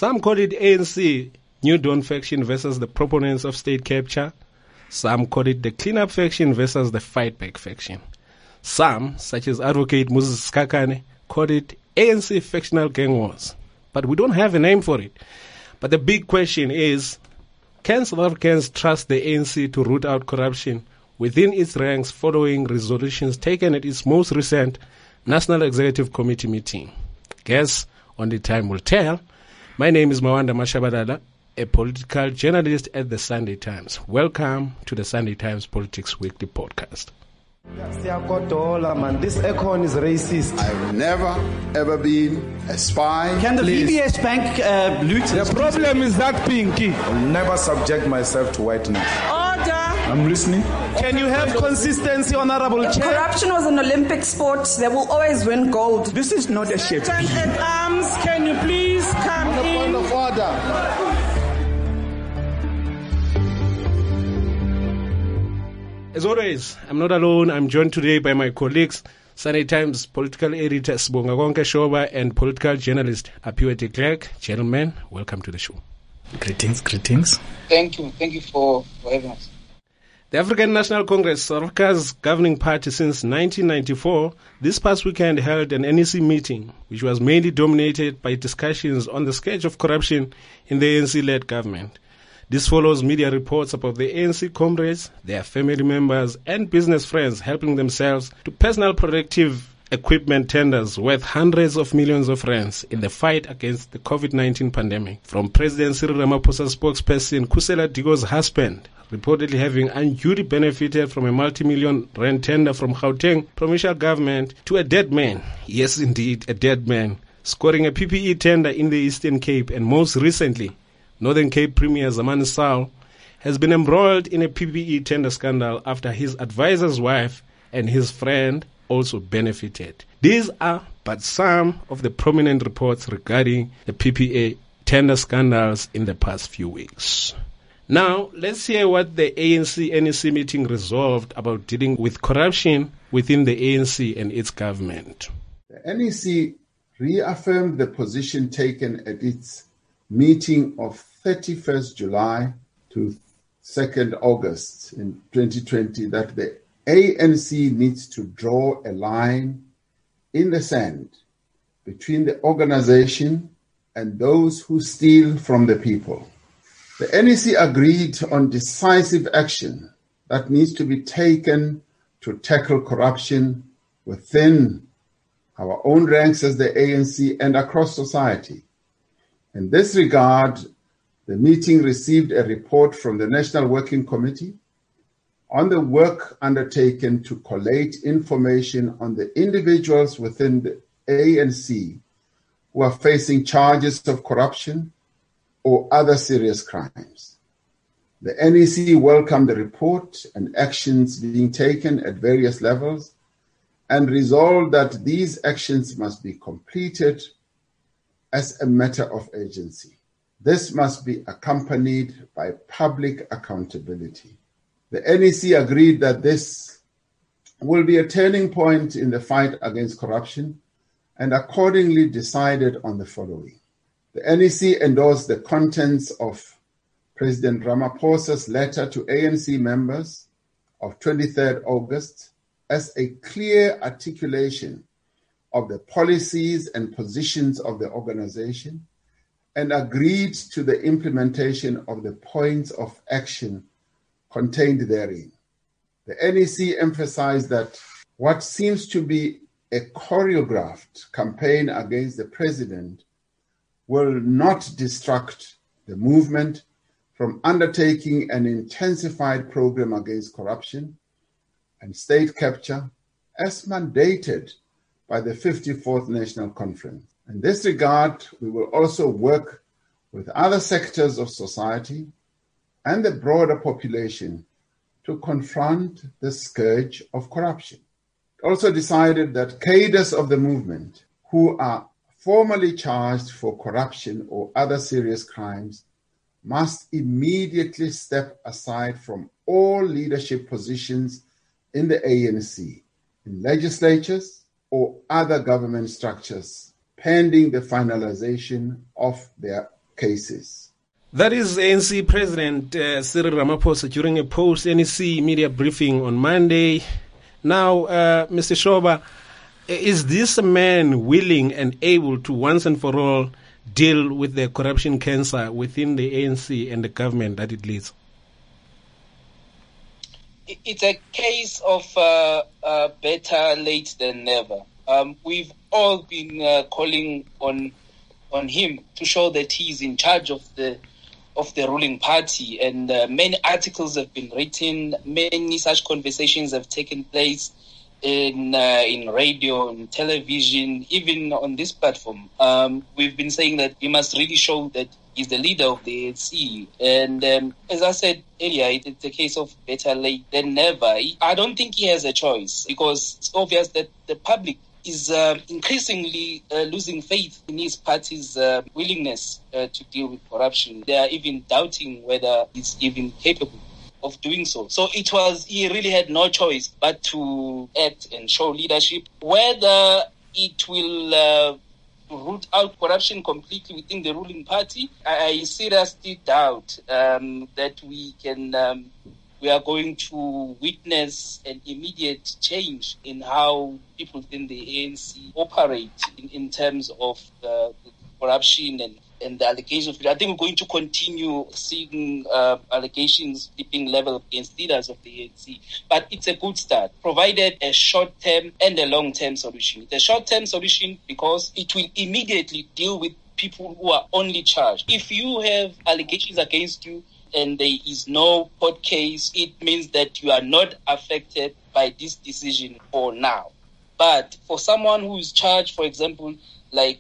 Some call it ANC, New Dawn faction versus the proponents of state capture. Some call it the cleanup faction versus the fight back faction. Some, such as Advocate Moses Skakane, call it ANC factional gang wars. But we don't have a name for it. But the big question is, can South Africans trust the ANC to root out corruption within its ranks following resolutions taken at its most recent National Executive Committee meeting? Guess only time will tell. My name is Mawanda Mashabadala, a political journalist at the Sunday Times. Welcome to the Sunday Times Politics Weekly podcast. This Econ is racist. I've never, ever been a spy. Can the VBS Bank loot? The problem is that Pinky. I'll never subject myself to whiteness. Order! I'm listening. Can you have consistency, Honorable Chair? Corruption was an Olympic sport. They will always win gold. This is not a ship. At arms, can you please come in? Point of order. As always, I'm not alone. I'm joined today by my colleagues, Sunday Times political editor Sibonga Konke Shoba and political journalist Aphiwe de Klerk. Gentlemen, welcome to the show. Greetings. Thank you for having us. The African National Congress, South Africa's governing party since 1994, this past weekend held an NEC meeting, which was mainly dominated by discussions on the scourge of corruption in the ANC-led government. This follows media reports about the ANC comrades, their family members, and business friends helping themselves to personal protective equipment tenders worth hundreds of millions of rands in the fight against the COVID-19 pandemic. From President Cyril Ramaphosa's spokesperson, Khusela Diko's husband, reportedly having unduly benefited from a multi-million rand tender from Gauteng provincial government, to a dead man, yes indeed, a dead man, scoring a PPE tender in the Eastern Cape, and most recently, Northern Cape Premier Zamani Saul has been embroiled in a PPE tender scandal after his advisor's wife and his friend also benefited. These are but some of the prominent reports regarding the PPE tender scandals in the past few weeks. Now, let's hear what the ANC-NEC meeting resolved about dealing with corruption within the ANC and its government. The NEC reaffirmed the position taken at its meeting of 31st July to 2nd August in 2020 that the ANC needs to draw a line in the sand between the organization and those who steal from the people. The NEC agreed on decisive action that needs to be taken to tackle corruption within our own ranks as the ANC and across society. In this regard, the meeting received a report from the National Working Committee on the work undertaken to collate information on the individuals within the ANC who are facing charges of corruption or other serious crimes. The NEC welcomed the report and actions being taken at various levels and resolved that these actions must be completed as a matter of urgency. This must be accompanied by public accountability. The NEC agreed that this will be a turning point in the fight against corruption and accordingly decided on the following. The NEC endorsed the contents of President Ramaphosa's letter to ANC members of 23rd August as a clear articulation of the policies and positions of the organization and agreed to the implementation of the points of action contained therein. The NEC emphasized that what seems to be a choreographed campaign against the president will not distract the movement from undertaking an intensified program against corruption and state capture as mandated by the 54th National Conference. In this regard, we will also work with other sectors of society and the broader population to confront the scourge of corruption. It also decided that cadres of the movement who are formally charged for corruption or other serious crimes must immediately step aside from all leadership positions in the ANC, in legislatures or other government structures, pending the finalization of their cases. That is ANC President Cyril Ramaphosa during a post-NEC media briefing on Monday. Now, Mr. Shoba, is this a man willing and able to once and for all deal with the corruption cancer within the ANC and the government that it leads? It's a case of better late than never. We've all been calling on him to show that he's in charge of the ruling party, and many articles have been written, many such conversations have taken place in radio and television, even on this platform. We've been saying that we must really show that he's the leader of the ANC. And as I said earlier, it's a case of better late than never. I don't think he has a choice, because it's obvious that the public is increasingly losing faith in his party's willingness to deal with corruption. They are even doubting whether he's even capable of doing so. So he really had no choice but to act and show leadership. Whether it will root out corruption completely within the ruling party, I seriously doubt that we are going to witness an immediate change in how people within the ANC operate in terms of the corruption and the allegations. I think we're going to continue seeing allegations being leveled against leaders of the ANC. But it's a good start, provided a short-term and a long-term solution. It's a short-term solution because it will immediately deal with people who are only charged. If you have allegations against you and there is no court case, it means that you are not affected by this decision for now. But for someone who is charged, for example, like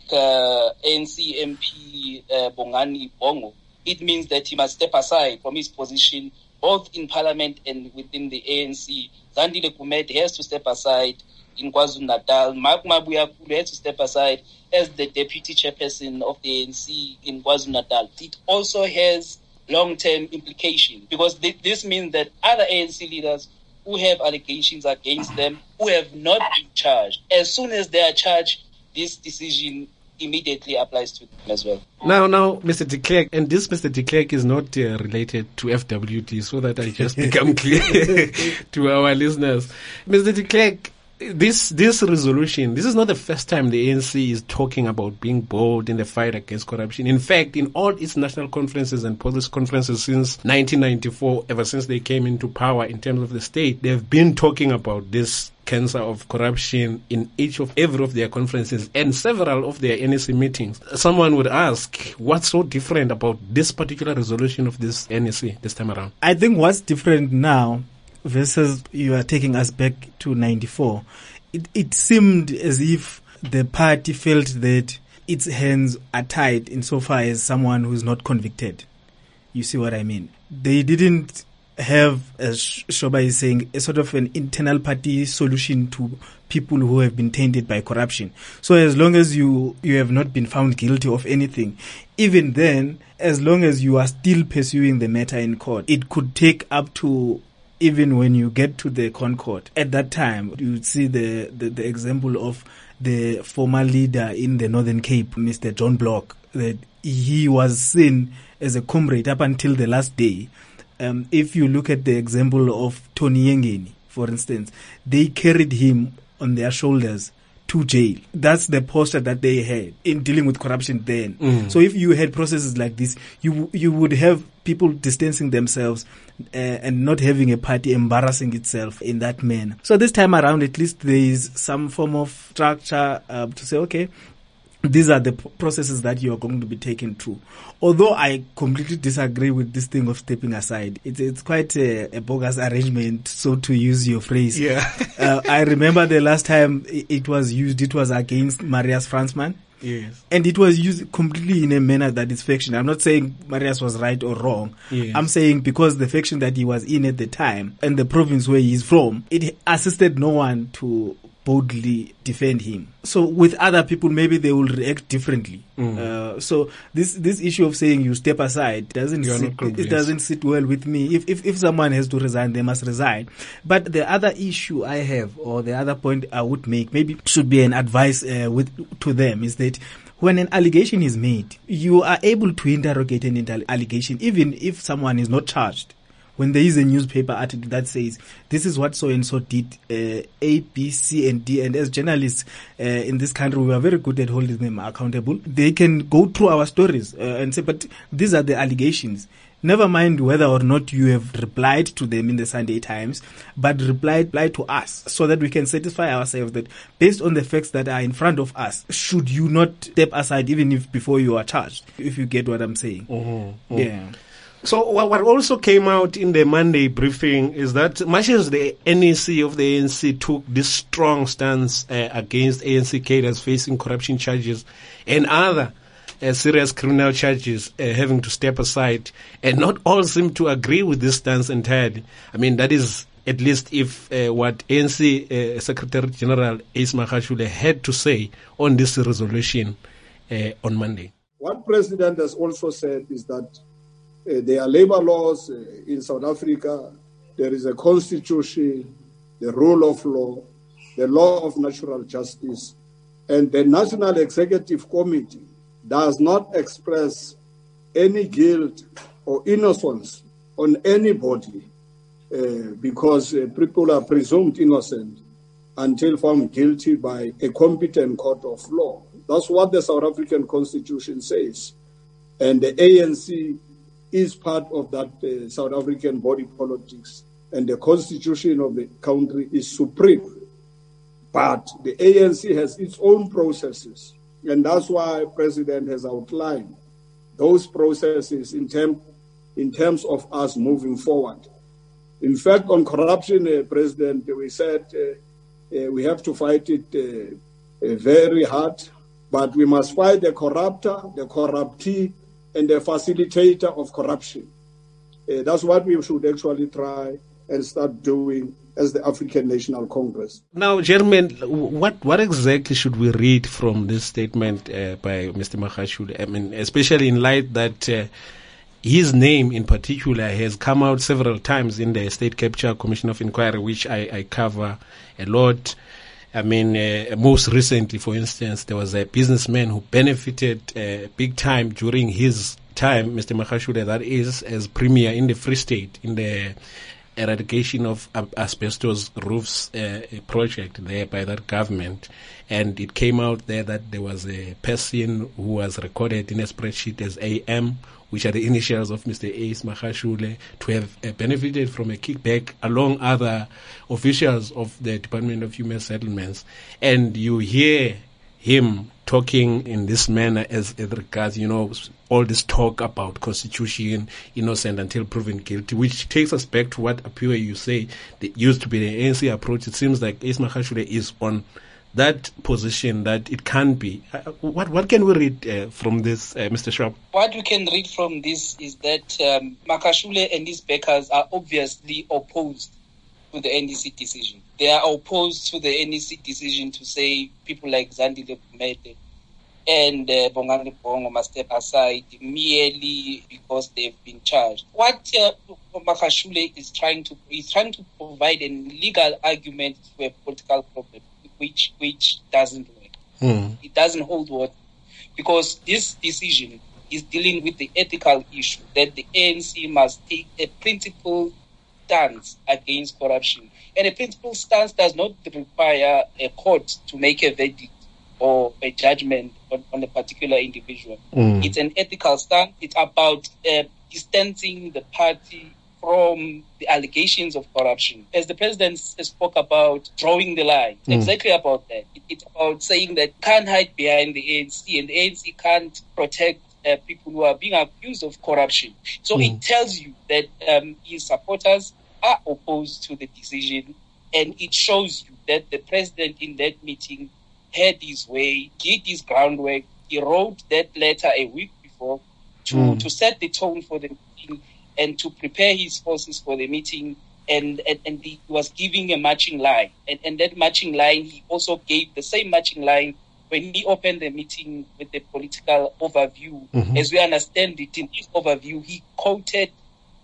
ANC MP Bongani Bongo, it means that he must step aside from his position both in Parliament and within the ANC. Zandile Gumede has to step aside in KwaZulu-Natal. Mark Mabuya has to step aside as the deputy chairperson of the ANC in KwaZulu-Natal. It also has long-term implications, because this means that other ANC leaders who have allegations against them, who have not been charged, as soon as they are charged, this decision immediately applies to them as well. Now, Mr. de Klerk, and this Mr. de Klerk is not related to FWD, so that I just become clear to our listeners. Mr. de Klerk, this resolution, this is not the first time the ANC is talking about being bold in the fight against corruption. In fact, in all its national conferences and policy conferences since 1994, ever since they came into power in terms of the state, they've been talking about this cancer of corruption in every of their conferences and several of their NEC meetings. Someone would ask, what's so different about this particular resolution of this NEC this time around? I think what's different now versus you are taking us back to 94, it seemed as if the party felt that its hands are tied insofar as someone who's not convicted. You see what I mean? They didn't have, as Shoba is saying, a sort of an internal party solution to people who have been tainted by corruption. So as long as you have not been found guilty of anything, even then, as long as you are still pursuing the matter in court, it could take up to, even when you get to the Concord, at that time, you would see the example of the former leader in the Northern Cape, Mr. John Block, that he was seen as a comrade up until the last day. If you look at the example of Tony Yengeni, for instance, they carried him on their shoulders to jail. That's the posture that they had in dealing with corruption then. So if you had processes like this, you would have people distancing themselves and not having a party embarrassing itself in that manner. So this time around, at least there is some form of structure to say, okay, these are the processes that you are going to be taken through. Although I completely disagree with this thing of stepping aside. It's quite a bogus arrangement, so to use your phrase. Yeah. I remember the last time it was used, it was against Marius Fransman. Yes. And it was used completely in a manner that is fiction. I'm not saying Marius was right or wrong. Yes. I'm saying because the faction that he was in at the time and the province where he is from, it assisted no one to boldly defend him. So with other people, maybe they will react differently. So this issue of saying you step aside doesn't sit well with me. If someone has to resign, they must resign. But the other issue I have, or the other point I would make, maybe should be an advice to them, is that when an allegation is made, you are able to interrogate an allegation, even if someone is not charged. When there is a newspaper article that says, this is what so-and-so did, A, B, C, and D, and as journalists in this country, we are very good at holding them accountable. They can go through our stories and say, but these are the allegations. Never mind whether or not you have replied to them in the Sunday Times, but reply to us so that we can satisfy ourselves that based on the facts that are in front of us, should you not step aside even if before you are charged, if you get what I'm saying. Mm-hmm. Yeah. So what also came out in the Monday briefing is that much as the NEC of the ANC took this strong stance against ANC cadres facing corruption charges and other serious criminal charges having to step aside, and not all seem to agree with this stance entirely. I mean, that is at least if what ANC Secretary General Ace Magashule had to say on this resolution on Monday. What President has also said is that there are labor laws in South Africa, there is a constitution, the rule of law, the law of natural justice, and the National Executive Committee does not express any guilt or innocence on anybody because people are presumed innocent until found guilty by a competent court of law. That's what the South African Constitution says. And the ANC is part of that South African body politics, and the constitution of the country is supreme. But the ANC has its own processes, and that's why President has outlined those processes in terms of us moving forward. In fact, on corruption, President, we said we have to fight it very hard, but we must fight the corrupter, the corruptee, and the facilitator of corruption. That's what we should actually try and start doing as the African National Congress. Now, Chairman, what exactly should we read from this statement by Mr. Magashule? I mean, especially in light that his name in particular has come out several times in the State Capture Commission of Inquiry, which I cover a lot. I mean, most recently, for instance, there was a businessman who benefited big time during his time, Mr. Magashule, that is, as Premier in the Free State, in the eradication of asbestos roofs project there by that government. And it came out there that there was a person who was recorded in a spreadsheet as AM, which are the initials of Mr. Ace Magashule, to have benefited from a kickback along other officials of the Department of Human Settlements. And you hear him talking in this manner as it regards, all this talk about constitution, innocent until proven guilty, which takes us back to what Appiwe you say that used to be the ANC approach. It seems like Ace Magashule is on that position that it can be. What can we read from this, Mr. Schwab? What we can read from this is that Magashule and his backers are obviously opposed to the NEC decision. They are opposed to the NEC decision to say people like Zandile Khumete and Bongani Bongo must step aside merely because they've been charged. What Magashule is trying to provide a legal argument to a political problem, which doesn't work. It doesn't hold water, because this decision is dealing with the ethical issue that the ANC must take a principled stance against corruption. And a principled stance does not require a court to make a verdict or a judgment on a particular individual. It's an ethical stance. It's about distancing the party from the allegations of corruption. As the president spoke about drawing the line, exactly about that. It's about saying that can't hide behind the ANC, and the ANC can't protect people who are being accused of corruption. So it tells you that his supporters are opposed to the decision, and it shows you that the president in that meeting had his way, did his groundwork. He wrote that letter a week before to set the tone for the meeting and to prepare his forces for the meeting, and he was giving a marching line. And that marching line, he also gave the same marching line when he opened the meeting with the political overview. As we understand it, in his overview, he quoted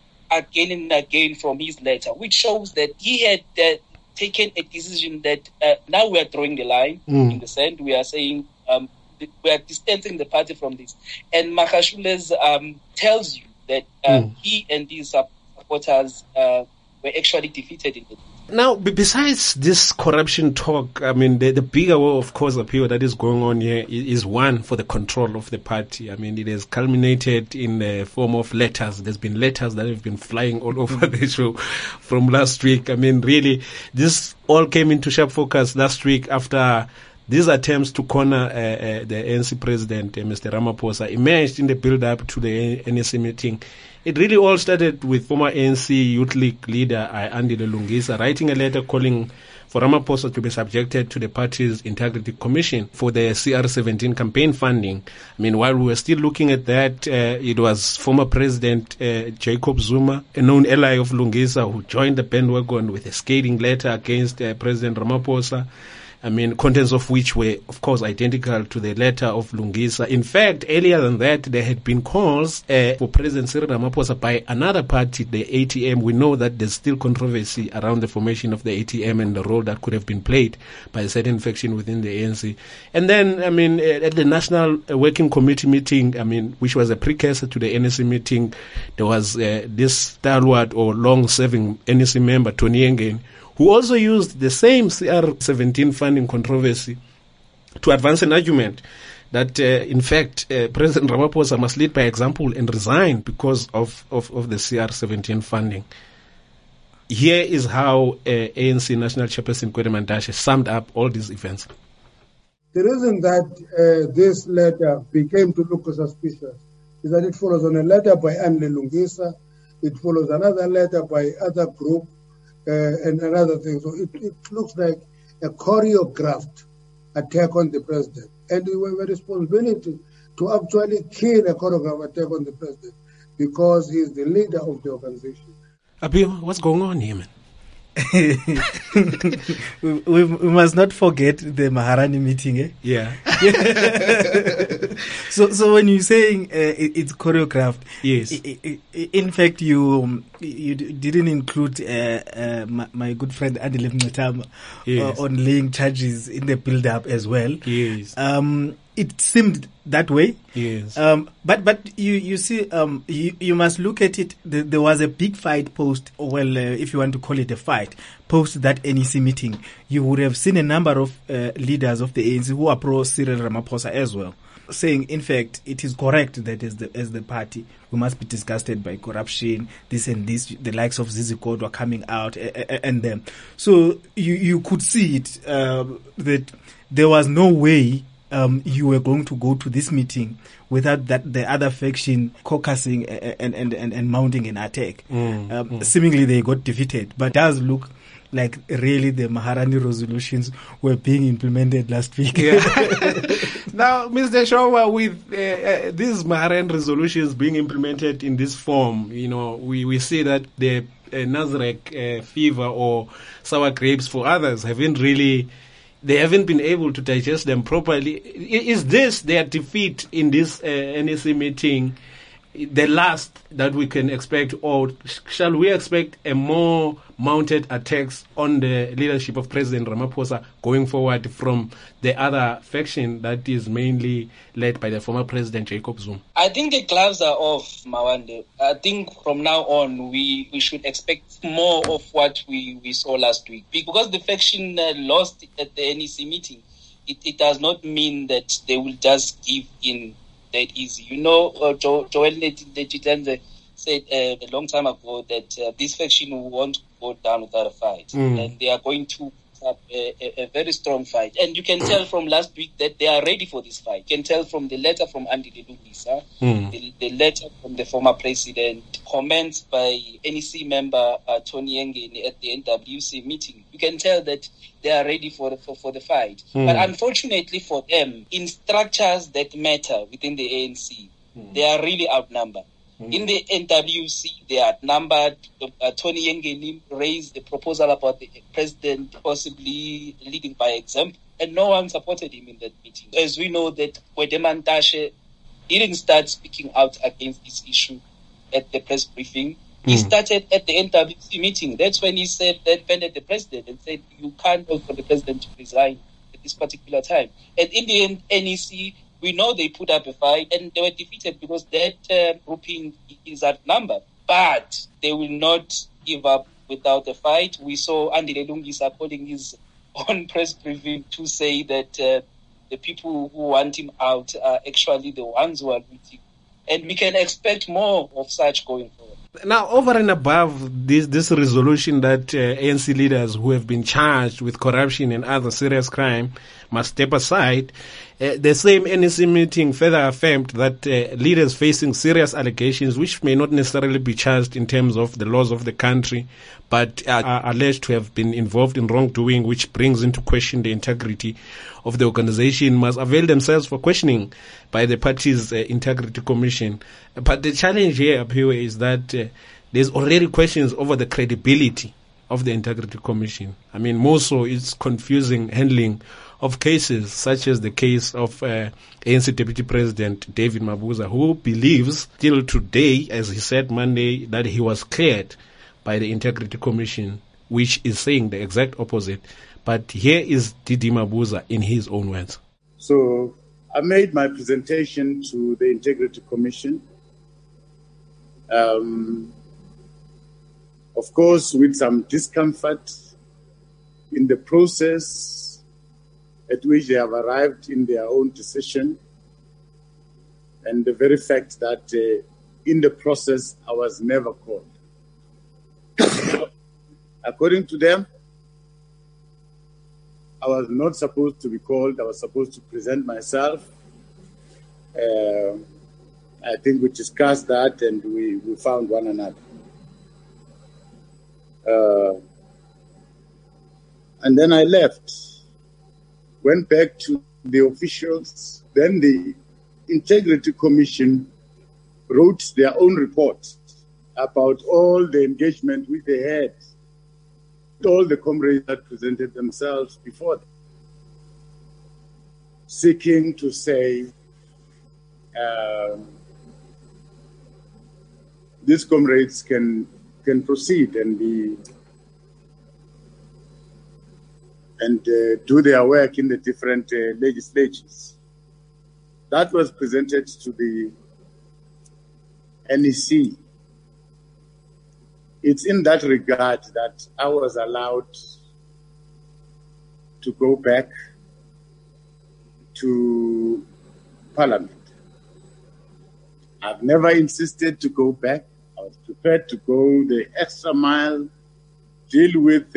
again and again from his letter, which shows that he had taken a decision that now we are drawing the line in the sand. We are saying distancing the party from this. And Makashule's tells you that he and his supporters were actually defeated in the. Now, besides this corruption talk, I mean, the bigger war, of course, appeal that is going on here is one for the control of the party. I mean, it has culminated in the form of letters. There's been letters that have been flying all over the show from last week. I mean, really, this all came into sharp focus last week after these attempts to corner the ANC president, Mr. Ramaphosa, emerged in the build-up to the NEC meeting. It really all started with former ANC Youth League leader Andile Lungisa writing a letter calling for Ramaphosa to be subjected to the party's Integrity Commission for the CR17 campaign funding. I mean, while we were still looking at that, it was former President Jacob Zuma, a known ally of Lungisa, who joined the bandwagon with a scathing letter against President Ramaphosa. I mean, contents of which were, of course, identical to the letter of Lungisa. In fact, earlier than that, there had been calls for President Cyril Ramaphosa by another party, the ATM. We know that there's still controversy around the formation of the ATM and the role that could have been played by a certain faction within the ANC. And then, I mean, at the National Working Committee meeting, I mean, which was a precursor to the NEC meeting, there was this stalwart or long-serving NEC member, Tony Yengen, who also used the same CR17 funding controversy to advance an argument that, in fact, President Ramaphosa must lead by example and resign because of the CR17 funding. Here is how ANC National Chairperson Gwede Mantashe summed up all these events. The reason that this letter became to look suspicious is that it follows on a letter by Andile Lungisa, it follows another letter by other group, and another thing. So it looks like a choreographed attack on the president. And we have a responsibility to actually kill a choreographed attack on the president because he is the leader of the organization. Abio, what's going on here, man? we must not forget the Maharani meeting, eh? Yeah. So when you're saying it's choreographed, yes. In fact, you didn't include my good friend Andile Mngxitama yes. On laying charges in the build-up as well. Yes. It seemed that way. Yes. But you see, you must look at it. There was a big fight post, if you want to call it a fight, post that NEC meeting. You would have seen a number of leaders of the ANC who are pro Cyril Ramaphosa as well, saying, in fact, it is correct that as the party, we must be disgusted by corruption, this and this, the likes of Zizi Kodwa coming out, and them. So you could see it, that there was no way you were going to go to this meeting without that the other faction caucusing and mounting an attack. Seemingly they got defeated, but it does look like really the Maharani resolutions were being implemented last week. Yeah. Now, Mr. Shawa, with these Maharani resolutions being implemented in this form, you know, we see that the Nasrec fever or sour grapes for others they haven't been able to digest them properly. Is this their defeat in this NEC meeting the last that we can expect, or shall we expect a more mounted attacks on the leadership of President Ramaphosa going forward from the other faction that is mainly led by the former President Jacob Zuma? I think the gloves are off, Mawande. I think from now on we should expect more of what we saw last week. Because the faction lost at the NEC meeting, it does not mean that they will just give in that easy. You know, Joel Netitlenze said a long time ago that this faction won't go down without a fight. And they are going to put up a very strong fight. And you can tell from last week that they are ready for this fight. You can tell from the letter from Andile Lungisa, the letter from the former president, comments by NEC member Tony Yengen at the NWC meeting. You can tell that they are ready for the fight. But unfortunately for them, in structures that matter within the ANC, they are really outnumbered. In the NWC, they are outnumbered. Tony Yengen raised the proposal about the president possibly leading by example, and no one supported him in that meeting. As we know that Gwede Mantashe didn't start speaking out against this issue at the press briefing. He started at the NWC meeting. That's when he said that banned the president and said you can't vote for the president to resign at this particular time. And in the end, NEC We know they put up a fight and they were defeated because that grouping is outnumbered. But they will not give up without a fight. We saw Andile Lungisa calling his own press briefing to say that the people who want him out are actually the ones who are looting. And we can expect more of such going forward. Now, over and above this resolution that ANC leaders who have been charged with corruption and other serious crime must step aside, the same NEC meeting further affirmed that leaders facing serious allegations, which may not necessarily be charged in terms of the laws of the country, but are alleged to have been involved in wrongdoing, which brings into question the integrity of the organization, must avail themselves for questioning by the party's integrity commission. But the challenge here, Aphiwe, is that there's already questions over the credibility of the integrity commission. I mean, more so it's confusing handling of cases such as the case of ANC Deputy President David Mabuza, who believes still today, as he said Monday, that he was cleared by the Integrity Commission, which is saying the exact opposite. But here is Didi Mabuza in his own words. So I made my presentation to the Integrity Commission, of course with some discomfort in the process at which they have arrived in their own decision, and the very fact that in the process I was never called. According to them, I was not supposed to be called. I was supposed to present myself. I think we discussed that and we found one another. And then I left, went back to the officials. Then the Integrity Commission wrote their own report about all the engagement which they had, all the comrades that presented themselves before them, seeking to say these comrades can proceed and do their work in the different legislatures. That was presented to the NEC. It's in that regard that I was allowed to go back to Parliament. I've never insisted to go back. I was prepared to go the extra mile, deal with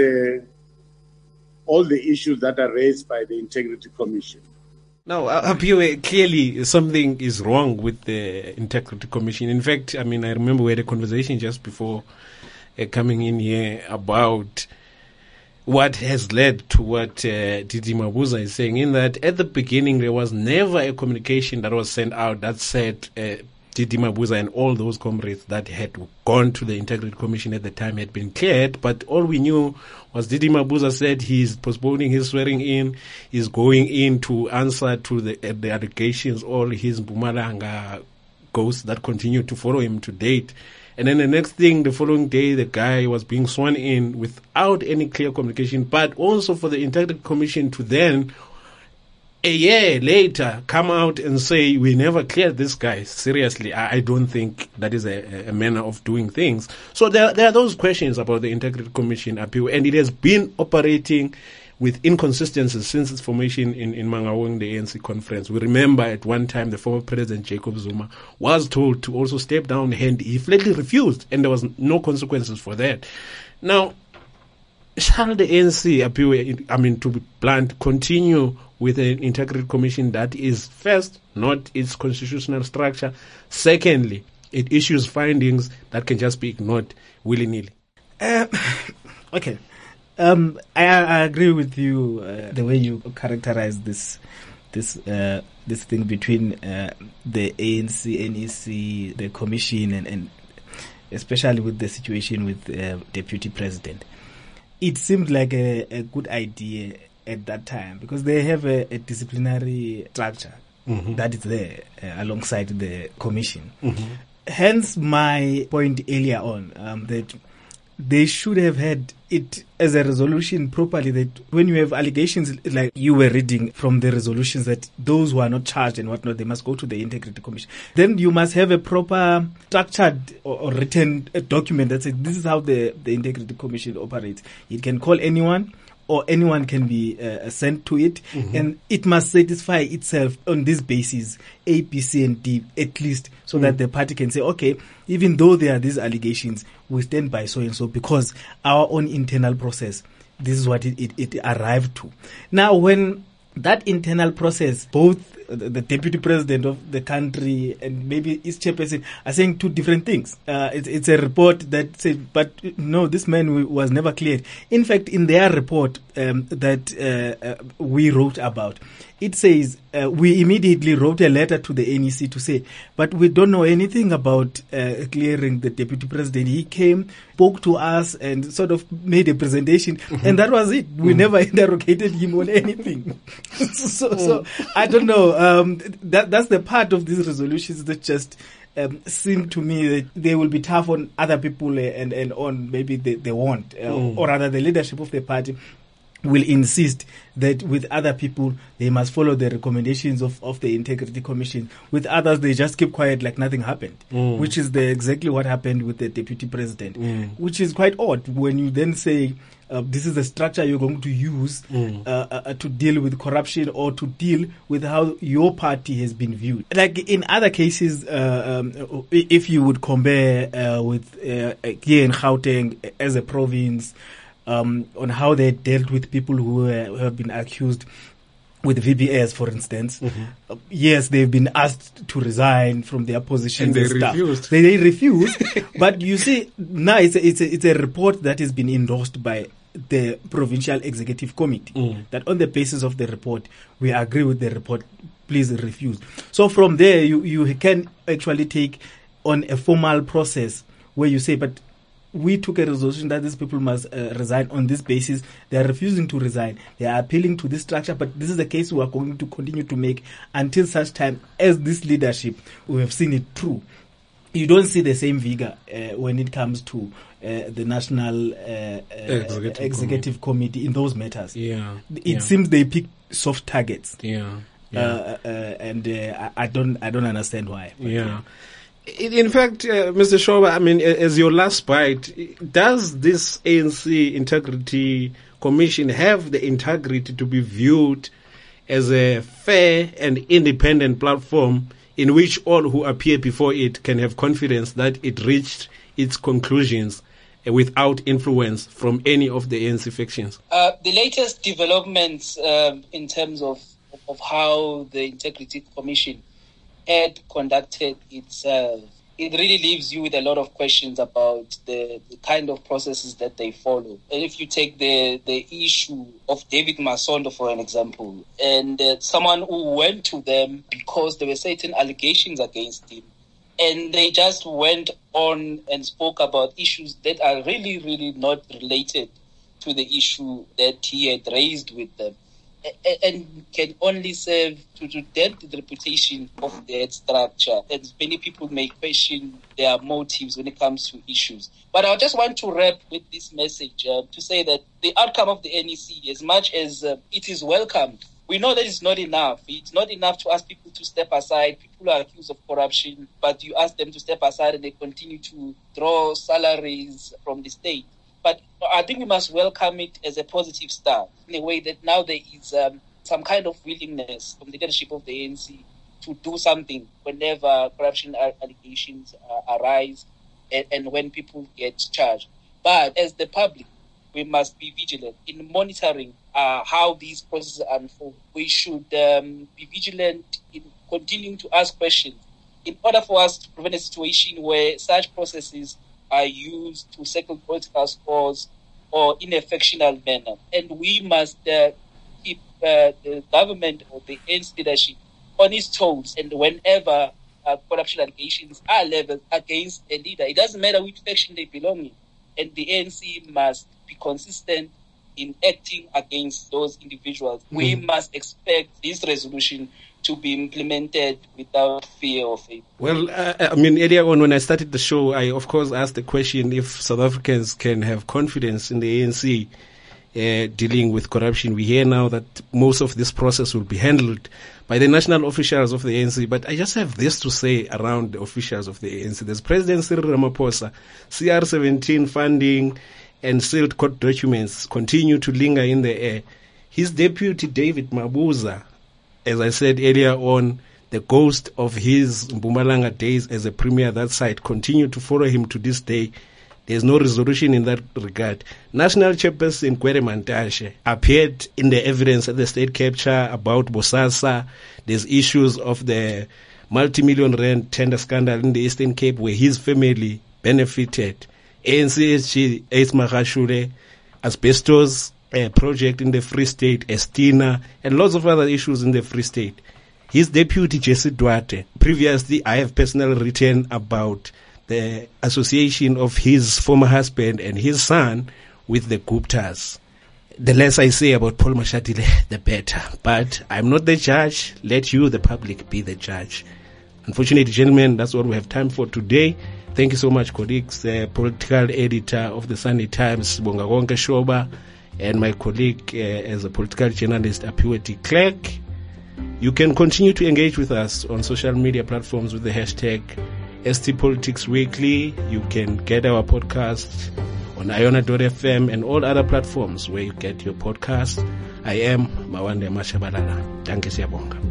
all the issues that are raised by the Integrity Commission. Now, Aphiwe, clearly something is wrong with the Integrity Commission. In fact, I mean, I remember we had a conversation just before coming in here about what has led to what Didi Mabuza is saying, in that at the beginning there was never a communication that was sent out that said Didi Mabuza and all those comrades that had gone to the Integrity Commission at the time had been cleared, but all we knew was Didi Mabuza said he's postponing his swearing in, he's going in to answer to the allegations, all his Mpumalanga ghosts that continue to follow him to date. And then the next thing, the following day, the guy was being sworn in without any clear communication, but also for the Integrity Commission to then, a year later, come out and say, we never cleared this guy. Seriously, I don't think that is a manner of doing things. So there are those questions about the Integrity Commission appeal, and it has been operating with inconsistencies since its formation in Mangaung, the ANC conference. We remember at one time the former President Jacob Zuma was told to also step down, and he flatly refused, and there was no consequences for that. Now, shall the ANC appeal, I mean, to be blunt, continue with an Integrity Commission that is, first, not its constitutional structure, secondly, it issues findings that can just be ignored willy-nilly? Okay. I agree with you the way you characterize this thing between the ANC, NEC, the Commission, and especially with the situation with Deputy President. It seemed like a good idea at that time because they have a disciplinary structure that is there alongside the Commission. Hence my point earlier on that they should have had it as a resolution properly, that when you have allegations like you were reading from the resolutions that those who are not charged and whatnot, they must go to the Integrity Commission. Then you must have a proper structured or written document that says this is how the Integrity Commission operates. It can call anyone, or anyone can be sent to it, and it must satisfy itself on this basis, A, B, C, and D, at least, so that the party can say, okay, even though there are these allegations, we stand by so and so because our own internal process, this is what it arrived to. Now, when that internal process, both the deputy president of the country and maybe his chairperson are saying two different things. It's a report that said, but no, this man was never cleared. In fact, in their report that we wrote about, it says we immediately wrote a letter to the NEC to say, but we don't know anything about clearing the deputy president. He came, spoke to us, and sort of made a presentation, and that was it. We never interrogated him on anything. So I don't know. That's the part of these resolutions that just seem to me that they will be tough on other people and on maybe they won't, or rather the leadership of the party will insist that with other people they must follow the recommendations of the Integrity Commission. With others, they just keep quiet like nothing happened, which is exactly what happened with the deputy president, which is quite odd when you then say this is the structure you're going to use to deal with corruption or to deal with how your party has been viewed. Like in other cases, if you would compare with here in Gauteng as a province, on how they dealt with people who have been accused with VBS, for instance. Yes, they've been asked to resign from their positions and stuff. Refused. They refused. But you see, now it's a report that has been endorsed by the Provincial Executive Committee, that on the basis of the report, we agree with the report, please refuse. So from there, you can actually take on a formal process where you say, but we took a resolution that these people must resign on this basis. They are refusing to resign. They are appealing to this structure, but this is the case we are going to continue to make until such time as this leadership, we have seen it through. You don't see the same vigor when it comes to the National Executive Committee in those matters. It seems they pick soft targets. And I don't understand why. In fact, Mr. Shoba, I mean, as your last bite, does this ANC Integrity Commission have the integrity to be viewed as a fair and independent platform in which all who appear before it can have confidence that it reached its conclusions without influence from any of the ANC factions? The latest developments in terms of how the Integrity Commission had conducted itself, it really leaves you with a lot of questions about the kind of processes that they follow. And if you take the issue of David Masondo, for an example, and someone who went to them because there were certain allegations against him, and they just went on and spoke about issues that are really, really not related to the issue that he had raised with them, and can only serve to dent the reputation of that structure. And many people may question their motives when it comes to issues. But I just want to wrap with this message to say that the outcome of the NEC, as much as it is welcomed, we know that it's not enough. It's not enough to ask people to step aside. People are accused of corruption, but you ask them to step aside and they continue to draw salaries from the state. But I think we must welcome it as a positive start, in a way that now there is some kind of willingness from the leadership of the ANC to do something whenever corruption allegations arise and when people get charged. But as the public, we must be vigilant in monitoring how these processes unfold. We should be vigilant in continuing to ask questions in order for us to prevent a situation where such processes are used to settle political scores or in a factional manner. And we must keep the government or the ANC leadership on its toes. And whenever corruption allegations are leveled against a leader, it doesn't matter which faction they belong in. And the ANC must be consistent in acting against those individuals. We must expect this resolution to be implemented without fear of it. Well, I mean, earlier on when I started the show, I of course asked the question if South Africans can have confidence in the ANC dealing with corruption. We hear now that most of this process will be handled by the national officials of the ANC. But I just have this to say around the officials of the ANC. There's President Cyril Ramaphosa, CR17 funding and sealed court documents continue to linger in the air. His deputy, David Mabuza, as I said earlier on, the ghost of his Mpumalanga days as a premier that side continue to follow him to this day. There's no resolution in that regard. National Chairperson Gwede Mantashe appeared in the evidence at the state capture about Bosasa. There's issues of the multi-million rand tender scandal in the Eastern Cape where his family benefited. ANCSG, Ace Magashule, asbestos project in the Free State, Estina, and lots of other issues in the Free State. His deputy, Jesse Duarte, previously I have personally written about the association of his former husband and his son with the Guptas. The less I say about Paul Mashatile, the better. But I'm not the judge. Let you, the public, be the judge. Unfortunately, gentlemen, that's all we have time for today. Thank you so much, colleagues. The political editor of the Sunday Times, Bongagonke Shoba, and my colleague as a political journalist, Apiwe de Klerk. You can continue to engage with us on social media platforms with the hashtag ST Politics Weekly. You can get our podcast on Iona.fm and all other platforms where you get your podcasts. I am Mawande Mashabalala. Danke siyabonga.